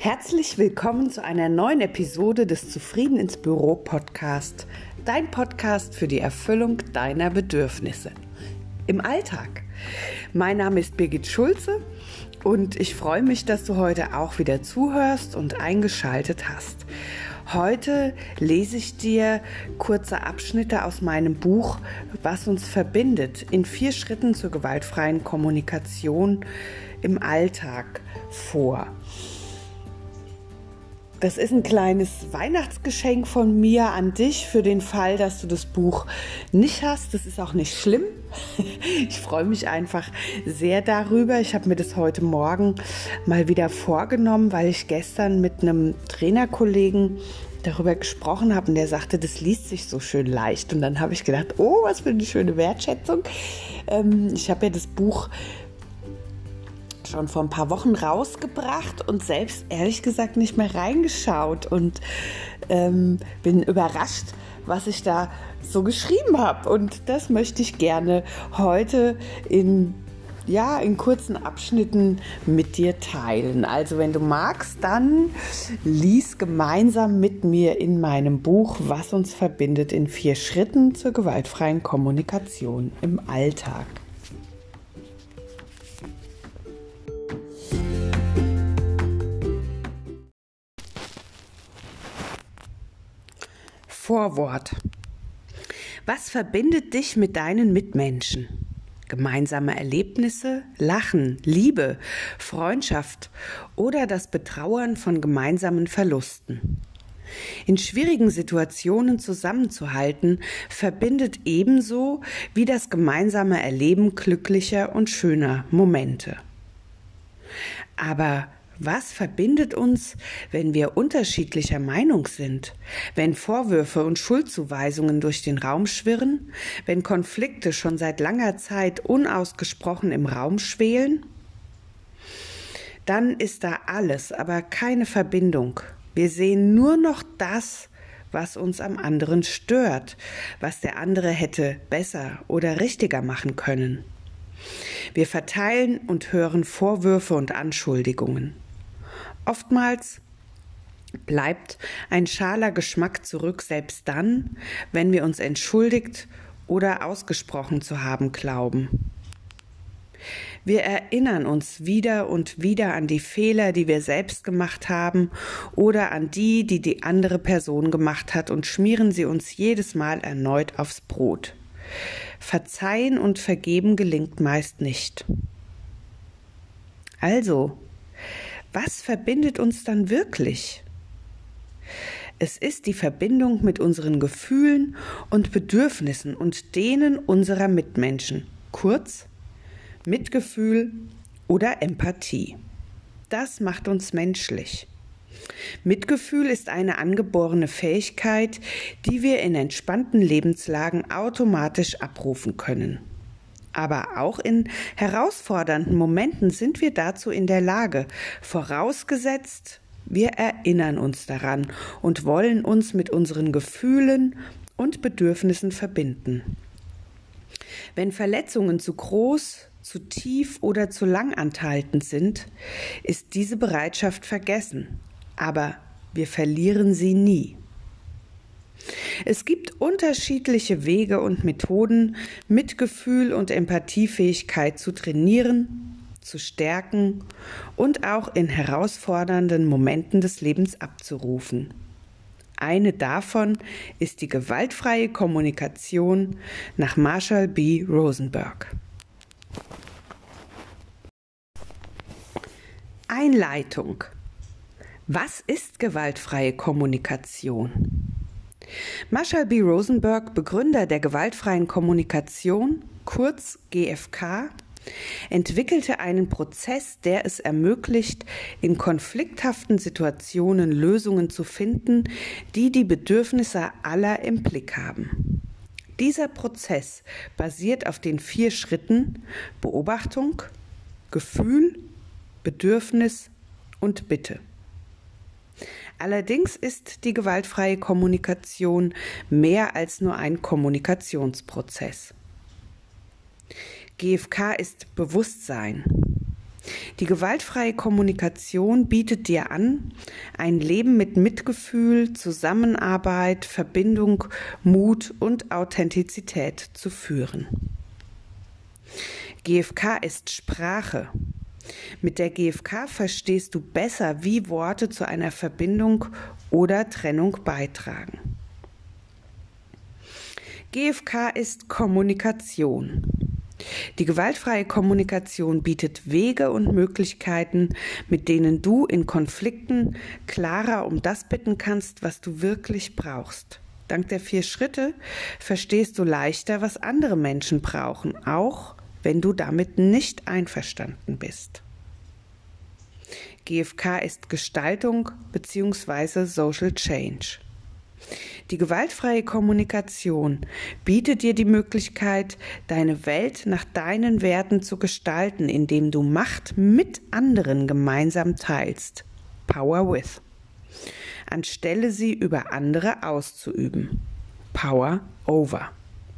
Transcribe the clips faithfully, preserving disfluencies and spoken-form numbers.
Herzlich willkommen zu einer neuen Episode des Zufrieden ins Büro Podcast, dein Podcast für die Erfüllung deiner Bedürfnisse im Alltag. Mein Name ist Birgit Schulze und ich freue mich, dass du heute auch wieder zuhörst und eingeschaltet hast. Heute lese ich dir kurze Abschnitte aus meinem Buch Was uns verbindet, in vier Schritten zur gewaltfreien Kommunikation im Alltag vor. Das ist ein kleines Weihnachtsgeschenk von mir an dich für den Fall, dass du das Buch nicht hast. Das ist auch nicht schlimm. Ich freue mich einfach sehr darüber. Ich habe mir das heute Morgen mal wieder vorgenommen, weil ich gestern mit einem Trainerkollegen darüber gesprochen habe und der sagte, das liest sich so schön leicht. Und dann habe ich gedacht, oh, was für eine schöne Wertschätzung. Ähm, ich habe ja das Buch schon vor ein paar Wochen rausgebracht und selbst ehrlich gesagt nicht mehr reingeschaut und ähm, bin überrascht, was ich da so geschrieben habe. Und das möchte ich gerne heute in, ja, in kurzen Abschnitten mit dir teilen. Also wenn du magst, dann lies gemeinsam mit mir in meinem Buch Was uns verbindet in vier Schritten zur gewaltfreien Kommunikation im Alltag. Vorwort. Was verbindet dich mit deinen Mitmenschen? Gemeinsame Erlebnisse, Lachen, Liebe, Freundschaft oder das Betrauern von gemeinsamen Verlusten. In schwierigen Situationen zusammenzuhalten, verbindet ebenso wie das gemeinsame Erleben glücklicher und schöner Momente. Aber was verbindet uns, wenn wir unterschiedlicher Meinung sind, wenn Vorwürfe und Schuldzuweisungen durch den Raum schwirren, wenn Konflikte schon seit langer Zeit unausgesprochen im Raum schwelen? Dann ist da alles, aber keine Verbindung. Wir sehen nur noch das, was uns am anderen stört, was der andere hätte besser oder richtiger machen können. Wir verteilen und hören Vorwürfe und Anschuldigungen. Oftmals bleibt ein schaler Geschmack zurück, selbst dann, wenn wir uns entschuldigt oder ausgesprochen zu haben glauben. Wir erinnern uns wieder und wieder an die Fehler, die wir selbst gemacht haben oder an die, die die andere Person gemacht hat und schmieren sie uns jedes Mal erneut aufs Brot. Verzeihen und vergeben gelingt meist nicht. Also, was verbindet uns dann wirklich? Es ist die Verbindung mit unseren Gefühlen und Bedürfnissen und denen unserer Mitmenschen, kurz Mitgefühl oder Empathie. Das macht uns menschlich. Mitgefühl ist eine angeborene Fähigkeit, die wir in entspannten Lebenslagen automatisch abrufen können. Aber auch in herausfordernden Momenten sind wir dazu in der Lage, vorausgesetzt, wir erinnern uns daran und wollen uns mit unseren Gefühlen und Bedürfnissen verbinden. Wenn Verletzungen zu groß, zu tief oder zu lang anhaltend sind, ist diese Bereitschaft vergessen, aber wir verlieren sie nie. Es gibt unterschiedliche Wege und Methoden, Mitgefühl und Empathiefähigkeit zu trainieren, zu stärken und auch in herausfordernden Momenten des Lebens abzurufen. Eine davon ist die gewaltfreie Kommunikation nach Marshall B. Rosenberg. Einleitung. Was ist gewaltfreie Kommunikation? Marshall B. Rosenberg, Begründer der gewaltfreien Kommunikation, kurz G F K, entwickelte einen Prozess, der es ermöglicht, in konflikthaften Situationen Lösungen zu finden, die die Bedürfnisse aller im Blick haben. Dieser Prozess basiert auf den vier Schritten Beobachtung, Gefühl, Bedürfnis und Bitte. Allerdings ist die gewaltfreie Kommunikation mehr als nur ein Kommunikationsprozess. G F K ist Bewusstsein. Die gewaltfreie Kommunikation bietet dir an, ein Leben mit Mitgefühl, Zusammenarbeit, Verbindung, Mut und Authentizität zu führen. G F K ist Sprache. Mit der G F K verstehst du besser, wie Worte zu einer Verbindung oder Trennung beitragen. G F K ist Kommunikation. Die gewaltfreie Kommunikation bietet Wege und Möglichkeiten, mit denen du in Konflikten klarer um das bitten kannst, was du wirklich brauchst. Dank der vier Schritte verstehst du leichter, was andere Menschen brauchen, auch wenn du damit nicht einverstanden bist. G F K ist Gestaltung bzw. Social Change. Die gewaltfreie Kommunikation bietet dir die Möglichkeit, deine Welt nach deinen Werten zu gestalten, indem du Macht mit anderen gemeinsam teilst. Power with. Anstelle sie über andere auszuüben. Power over.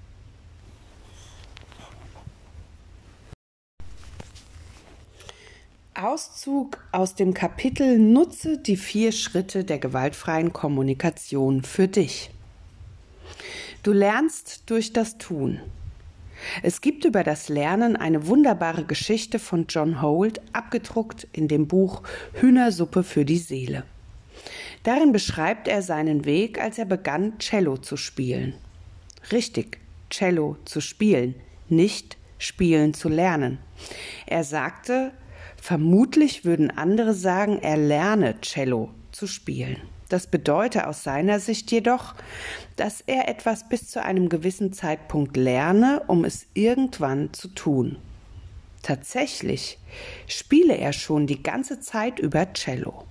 Auszug aus dem Kapitel Nutze die vier Schritte der gewaltfreien Kommunikation für dich. Du lernst durch das Tun. Es gibt über das Lernen eine wunderbare Geschichte von John Holt, abgedruckt in dem Buch Hühnersuppe für die Seele. Darin beschreibt er seinen Weg, als er begann, Cello zu spielen. Richtig, Cello zu spielen, nicht spielen zu lernen. Er sagte, vermutlich würden andere sagen, er lerne Cello zu spielen. Das bedeutet aus seiner Sicht jedoch, dass er etwas bis zu einem gewissen Zeitpunkt lerne, um es irgendwann zu tun. Tatsächlich spiele er schon die ganze Zeit über Cello.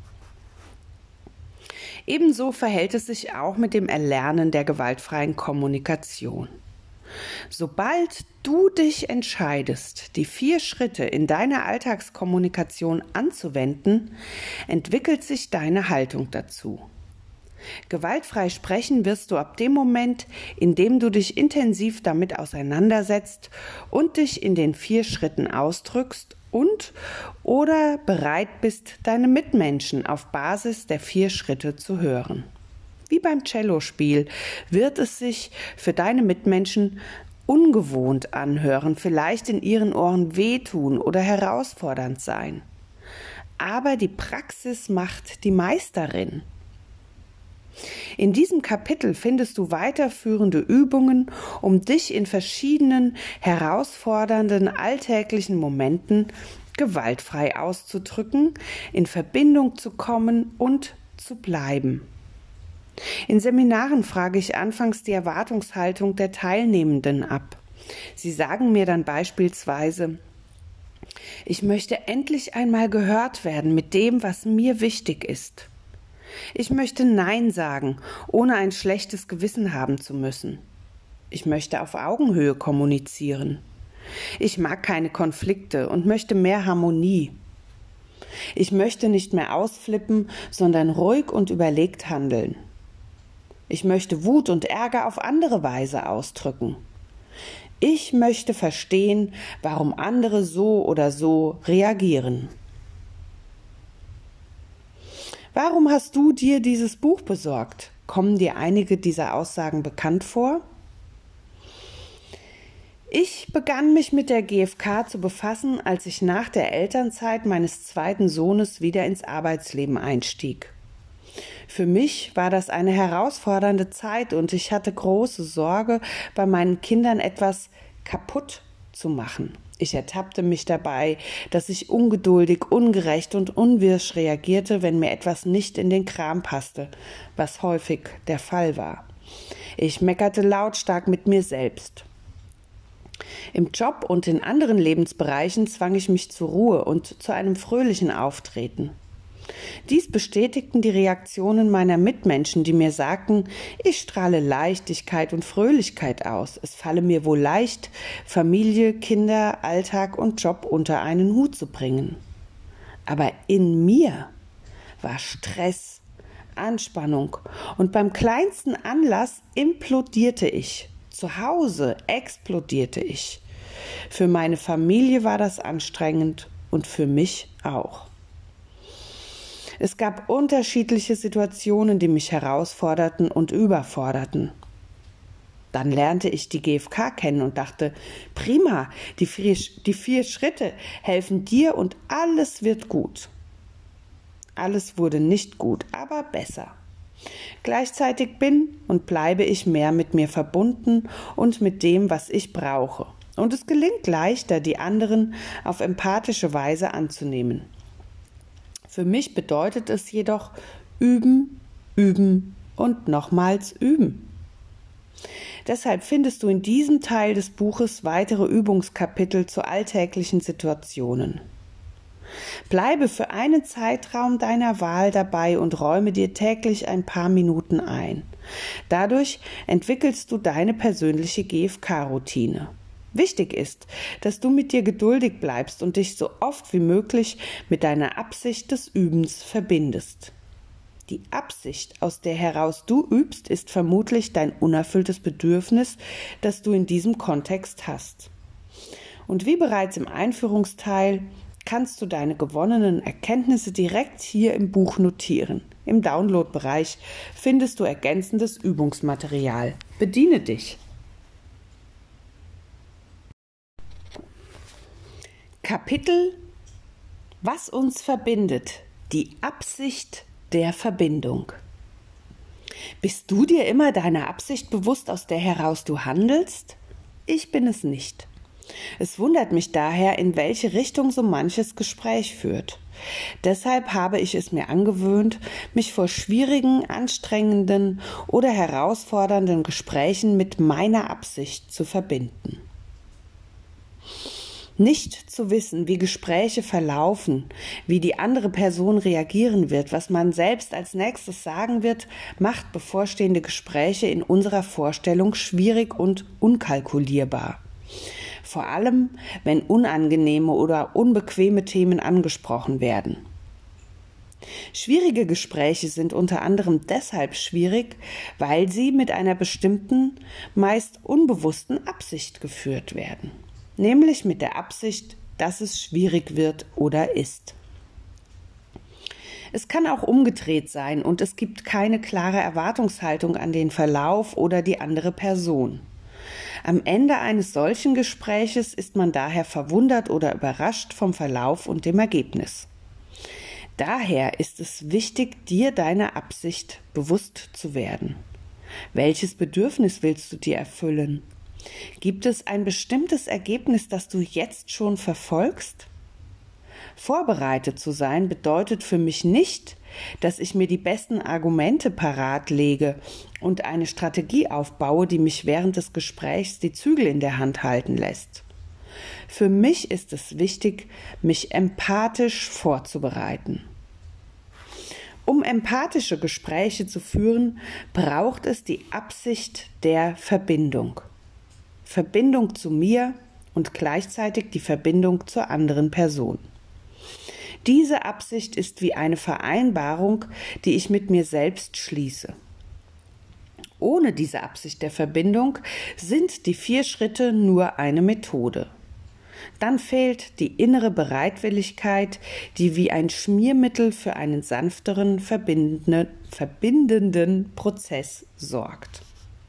Ebenso verhält es sich auch mit dem Erlernen der gewaltfreien Kommunikation. Sobald du dich entscheidest, die vier Schritte in deiner Alltagskommunikation anzuwenden, entwickelt sich deine Haltung dazu. Gewaltfrei sprechen wirst du ab dem Moment, in dem du dich intensiv damit auseinandersetzt und dich in den vier Schritten ausdrückst und oder bereit bist, deine Mitmenschen auf Basis der vier Schritte zu hören. Wie beim Cellospiel wird es sich für deine Mitmenschen ungewohnt anhören, vielleicht in ihren Ohren wehtun oder herausfordernd sein. Aber die Praxis macht die Meisterin. In diesem Kapitel findest du weiterführende Übungen, um dich in verschiedenen herausfordernden alltäglichen Momenten gewaltfrei auszudrücken, in Verbindung zu kommen und zu bleiben. In Seminaren frage ich anfangs die Erwartungshaltung der Teilnehmenden ab. Sie sagen mir dann beispielsweise, ich möchte endlich einmal gehört werden mit dem, was mir wichtig ist. Ich möchte Nein sagen, ohne ein schlechtes Gewissen haben zu müssen. Ich möchte auf Augenhöhe kommunizieren. Ich mag keine Konflikte und möchte mehr Harmonie. Ich möchte nicht mehr ausflippen, sondern ruhig und überlegt handeln. Ich möchte Wut und Ärger auf andere Weise ausdrücken. Ich möchte verstehen, warum andere so oder so reagieren. Warum hast du dir dieses Buch besorgt? Kommen dir einige dieser Aussagen bekannt vor? Ich begann mich mit der G F K zu befassen, als ich nach der Elternzeit meines zweiten Sohnes wieder ins Arbeitsleben einstieg. Für mich war das eine herausfordernde Zeit und ich hatte große Sorge, bei meinen Kindern etwas kaputt zu machen. Ich ertappte mich dabei, dass ich ungeduldig, ungerecht und unwirsch reagierte, wenn mir etwas nicht in den Kram passte, was häufig der Fall war. Ich meckerte lautstark mit mir selbst. Im Job und in anderen Lebensbereichen zwang ich mich zur Ruhe und zu einem fröhlichen Auftreten. Dies bestätigten die Reaktionen meiner Mitmenschen, die mir sagten, ich strahle Leichtigkeit und Fröhlichkeit aus. Es falle mir wohl leicht, Familie, Kinder, Alltag und Job unter einen Hut zu bringen. Aber in mir war Stress, Anspannung und beim kleinsten Anlass implodierte ich. Zu Hause explodierte ich. Für meine Familie war das anstrengend und für mich auch. Es gab unterschiedliche Situationen, die mich herausforderten und überforderten. Dann lernte ich die G F K kennen und dachte, prima, die vier, die vier Schritte helfen dir und alles wird gut. Alles wurde nicht gut, aber besser. Gleichzeitig bin und bleibe ich mehr mit mir verbunden und mit dem, was ich brauche. Und es gelingt leichter, die anderen auf empathische Weise anzunehmen. Für mich bedeutet es jedoch üben, üben und nochmals üben. Deshalb findest du in diesem Teil des Buches weitere Übungskapitel zu alltäglichen Situationen. Bleibe für einen Zeitraum deiner Wahl dabei und räume dir täglich ein paar Minuten ein. Dadurch entwickelst du deine persönliche G F K-Routine. Wichtig ist, dass du mit dir geduldig bleibst und dich so oft wie möglich mit deiner Absicht des Übens verbindest. Die Absicht, aus der heraus du übst, ist vermutlich dein unerfülltes Bedürfnis, das du in diesem Kontext hast. Und wie bereits im Einführungsteil kannst du deine gewonnenen Erkenntnisse direkt hier im Buch notieren. Im Download-Bereich findest du ergänzendes Übungsmaterial. Bediene dich! Kapitel: Was uns verbindet, die Absicht der Verbindung. Bist du dir immer deiner Absicht bewusst, aus der heraus du handelst? Ich bin es nicht. Es wundert mich daher, in welche Richtung so manches Gespräch führt. Deshalb habe ich es mir angewöhnt, mich vor schwierigen, anstrengenden oder herausfordernden Gesprächen mit meiner Absicht zu verbinden. Nicht zu wissen, wie Gespräche verlaufen, wie die andere Person reagieren wird, was man selbst als nächstes sagen wird, macht bevorstehende Gespräche in unserer Vorstellung schwierig und unkalkulierbar. Vor allem, wenn unangenehme oder unbequeme Themen angesprochen werden. Schwierige Gespräche sind unter anderem deshalb schwierig, weil sie mit einer bestimmten, meist unbewussten Absicht geführt werden. Nämlich mit der Absicht, dass es schwierig wird oder ist. Es kann auch umgedreht sein und es gibt keine klare Erwartungshaltung an den Verlauf oder die andere Person. Am Ende eines solchen Gespräches ist man daher verwundert oder überrascht vom Verlauf und dem Ergebnis. Daher ist es wichtig, dir deiner Absicht bewusst zu werden. Welches Bedürfnis willst du dir erfüllen? Gibt es ein bestimmtes Ergebnis, das du jetzt schon verfolgst? Vorbereitet zu sein bedeutet für mich nicht, dass ich mir die besten Argumente parat lege und eine Strategie aufbaue, die mich während des Gesprächs die Zügel in der Hand halten lässt. Für mich ist es wichtig, mich empathisch vorzubereiten. Um empathische Gespräche zu führen, braucht es die Absicht der Verbindung. Verbindung zu mir und gleichzeitig die Verbindung zur anderen Person. Diese Absicht ist wie eine Vereinbarung, die ich mit mir selbst schließe. Ohne diese Absicht der Verbindung sind die vier Schritte nur eine Methode. Dann fehlt die innere Bereitwilligkeit, die wie ein Schmiermittel für einen sanfteren, verbindenden, verbindenden Prozess sorgt.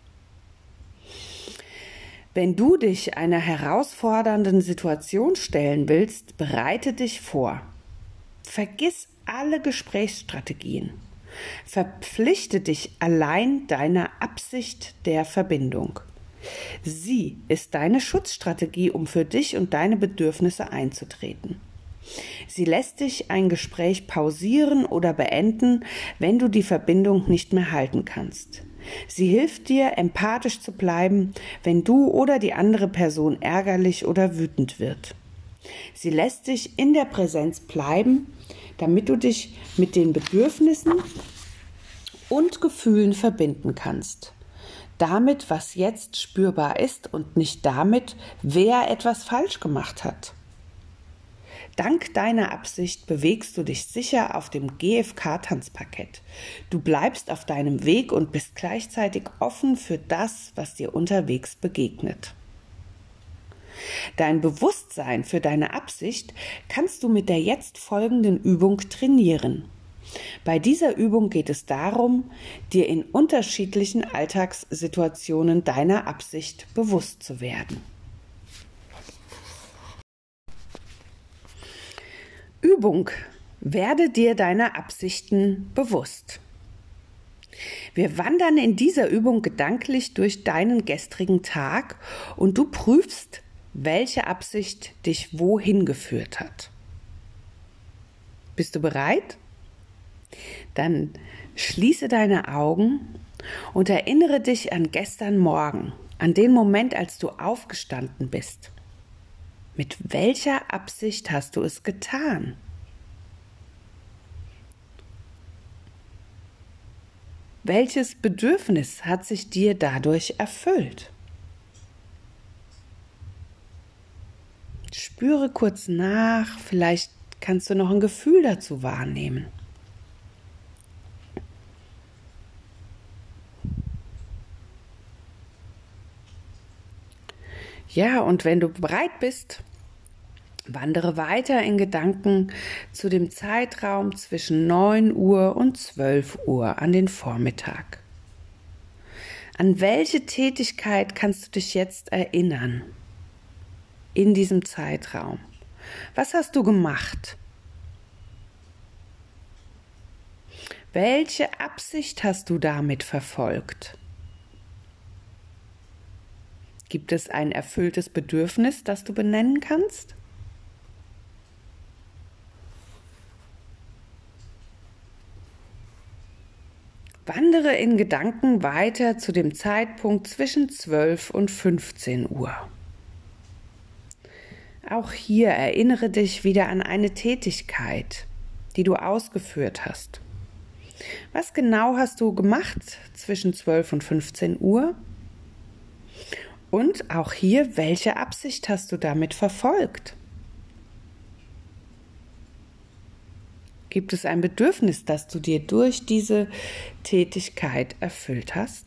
Wenn du dich einer herausfordernden Situation stellen willst, bereite dich vor. Vergiss alle Gesprächsstrategien. Verpflichte dich allein deiner Absicht der Verbindung. Sie ist deine Schutzstrategie, um für dich und deine Bedürfnisse einzutreten. Sie lässt dich ein Gespräch pausieren oder beenden, wenn du die Verbindung nicht mehr halten kannst. Sie hilft dir, empathisch zu bleiben, wenn du oder die andere Person ärgerlich oder wütend wird. Sie lässt dich in der Präsenz bleiben, damit du dich mit den Bedürfnissen und Gefühlen verbinden kannst. Damit, was jetzt spürbar ist und nicht damit, wer etwas falsch gemacht hat. Dank deiner Absicht bewegst du dich sicher auf dem G F K-Tanzparkett. Du bleibst auf deinem Weg und bist gleichzeitig offen für das, was dir unterwegs begegnet. Dein Bewusstsein für deine Absicht kannst du mit der jetzt folgenden Übung trainieren. Bei dieser Übung geht es darum, dir in unterschiedlichen Alltagssituationen deiner Absicht bewusst zu werden. Übung: Werde dir deiner Absichten bewusst. Wir wandern in dieser Übung gedanklich durch deinen gestrigen Tag und du prüfst, welche Absicht dich wohin geführt hat. Bist du bereit? Dann schließe deine Augen und erinnere dich an gestern Morgen, an den Moment, als du aufgestanden bist. Mit welcher Absicht hast du es getan? Welches Bedürfnis hat sich dir dadurch erfüllt? Spüre kurz nach, vielleicht kannst du noch ein Gefühl dazu wahrnehmen. Ja, und wenn du bereit bist, wandere weiter in Gedanken zu dem Zeitraum zwischen neun Uhr und zwölf Uhr an den Vormittag. An welche Tätigkeit kannst du dich jetzt erinnern in diesem Zeitraum? Was hast du gemacht? Welche Absicht hast du damit verfolgt? Gibt es ein erfülltes Bedürfnis, das du benennen kannst? Wandere in Gedanken weiter zu dem Zeitpunkt zwischen zwölf und fünfzehn Uhr. Auch hier erinnere dich wieder an eine Tätigkeit, die du ausgeführt hast. Was genau hast du gemacht zwischen zwölf und fünfzehn Uhr? Und auch hier, welche Absicht hast du damit verfolgt? Gibt es ein Bedürfnis, das du dir durch diese Tätigkeit erfüllt hast?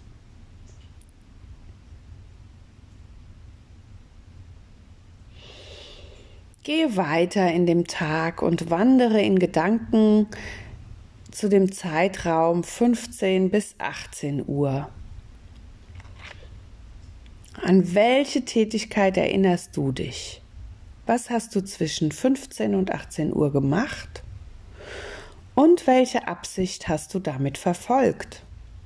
Gehe weiter in dem Tag und wandere in Gedanken zu dem Zeitraum fünfzehn bis achtzehn Uhr. An welche Tätigkeit erinnerst du dich? Was hast du zwischen fünfzehn und achtzehn Uhr gemacht? Und welche Absicht hast du damit verfolgt?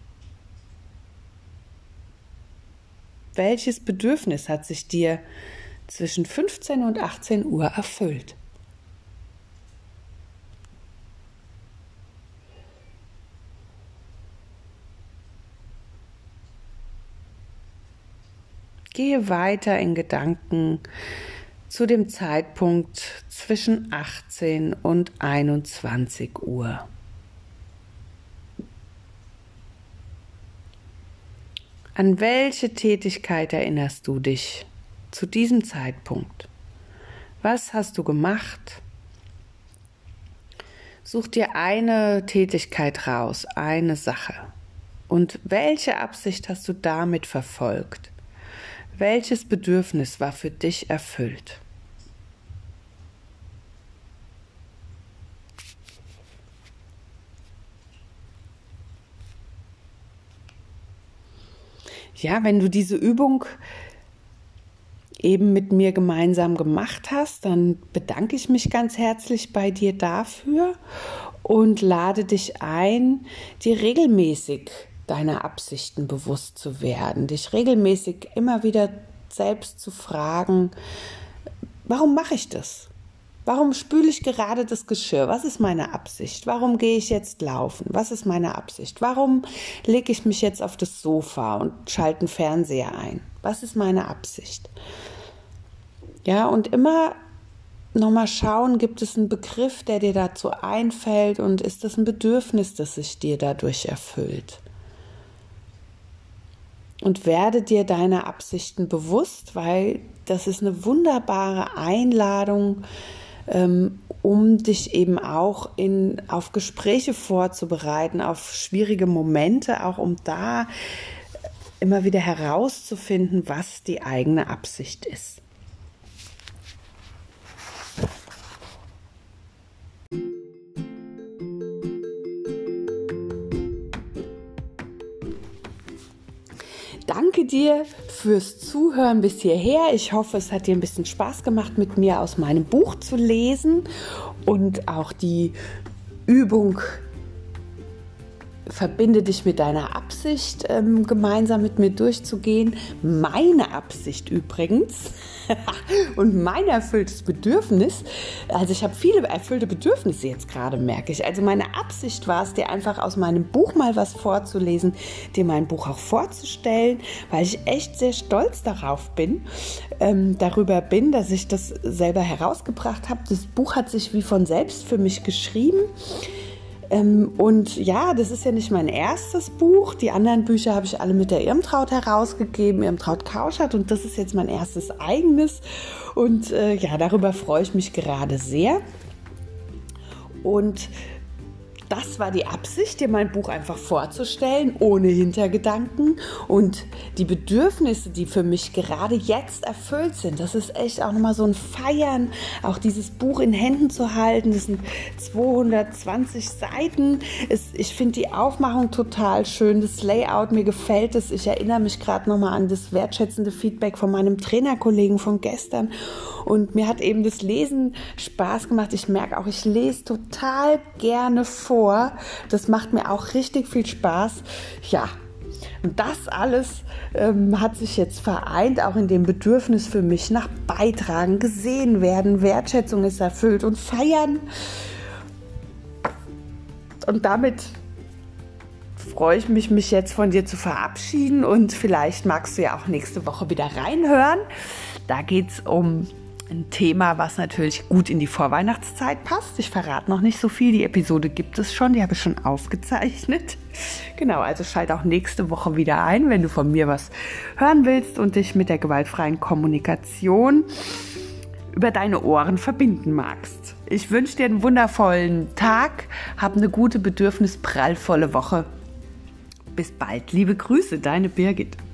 Welches Bedürfnis hat sich dir zwischen fünfzehn und achtzehn Uhr erfüllt? Gehe weiter in Gedanken zu dem Zeitpunkt zwischen achtzehn und einundzwanzig Uhr. An welche Tätigkeit erinnerst du dich zu diesem Zeitpunkt? Was hast du gemacht? Such dir eine Tätigkeit raus, eine Sache. Und welche Absicht hast du damit verfolgt? Welches Bedürfnis war für dich erfüllt? Ja, wenn du diese Übung eben mit mir gemeinsam gemacht hast, dann bedanke ich mich ganz herzlich bei dir dafür und lade dich ein, dir regelmäßig deiner Absichten bewusst zu werden, dich regelmäßig immer wieder selbst zu fragen, warum mache ich das? Warum spüle ich gerade das Geschirr? Was ist meine Absicht? Warum gehe ich jetzt laufen? Was ist meine Absicht? Warum lege ich mich jetzt auf das Sofa und schalte den Fernseher ein? Was ist meine Absicht? Ja, und immer nochmal schauen, gibt es einen Begriff, der dir dazu einfällt und ist das ein Bedürfnis, das sich dir dadurch erfüllt? Und werde dir deiner Absichten bewusst, weil das ist eine wunderbare Einladung, ähm, um dich eben auch in, auf Gespräche vorzubereiten, auf schwierige Momente, auch um da immer wieder herauszufinden, was die eigene Absicht ist. danke dir fürs Zuhören bis hierher. Ich hoffe, es hat dir ein bisschen Spaß gemacht, mit mir aus meinem Buch zu lesen und auch die Übung Verbinde dich mit deiner Absicht, ähm, gemeinsam mit mir durchzugehen. Meine Absicht übrigens und mein erfülltes Bedürfnis, also ich habe viele erfüllte Bedürfnisse jetzt gerade, merke ich. Also meine Absicht war es, dir einfach aus meinem Buch mal was vorzulesen, dir mein Buch auch vorzustellen, weil ich echt sehr stolz darauf bin, ähm, darüber bin, dass ich das selber herausgebracht habe. Das Buch hat sich wie von selbst für mich geschrieben. Ähm, und ja, das ist ja nicht mein erstes Buch. Die anderen Bücher habe ich alle mit der Irmtraut herausgegeben, Irmtraut Kauschert, und das ist jetzt mein erstes eigenes. Und äh, ja, darüber freue ich mich gerade sehr. Und das war die Absicht, dir mein Buch einfach vorzustellen, ohne Hintergedanken. Und die Bedürfnisse, die für mich gerade jetzt erfüllt sind, das ist echt auch nochmal so ein Feiern, auch dieses Buch in Händen zu halten. Das sind zweihundertzwanzig Seiten. Es, ich finde die Aufmachung total schön, das Layout, mir gefällt es. Ich erinnere mich gerade nochmal an das wertschätzende Feedback von meinem Trainerkollegen von gestern. Und mir hat eben das Lesen Spaß gemacht. Ich merke auch, ich lese total gerne vor. Das macht mir auch richtig viel Spaß. Ja, und das alles ähm, hat sich jetzt vereint, auch in dem Bedürfnis für mich nach Beitragen, gesehen werden, Wertschätzung ist erfüllt und feiern. Und damit freue ich mich, mich jetzt von dir zu verabschieden, und vielleicht magst du ja auch nächste Woche wieder reinhören. Da geht es um ein Thema, was natürlich gut in die Vorweihnachtszeit passt. Ich verrate noch nicht so viel. Die Episode gibt es schon, die habe ich schon aufgezeichnet. Genau, also schalt auch nächste Woche wieder ein, wenn du von mir was hören willst und dich mit der gewaltfreien Kommunikation über deine Ohren verbinden magst. Ich wünsche dir einen wundervollen Tag, hab eine gute, bedürfnisprallvolle Woche. Bis bald. Liebe Grüße, deine Birgit.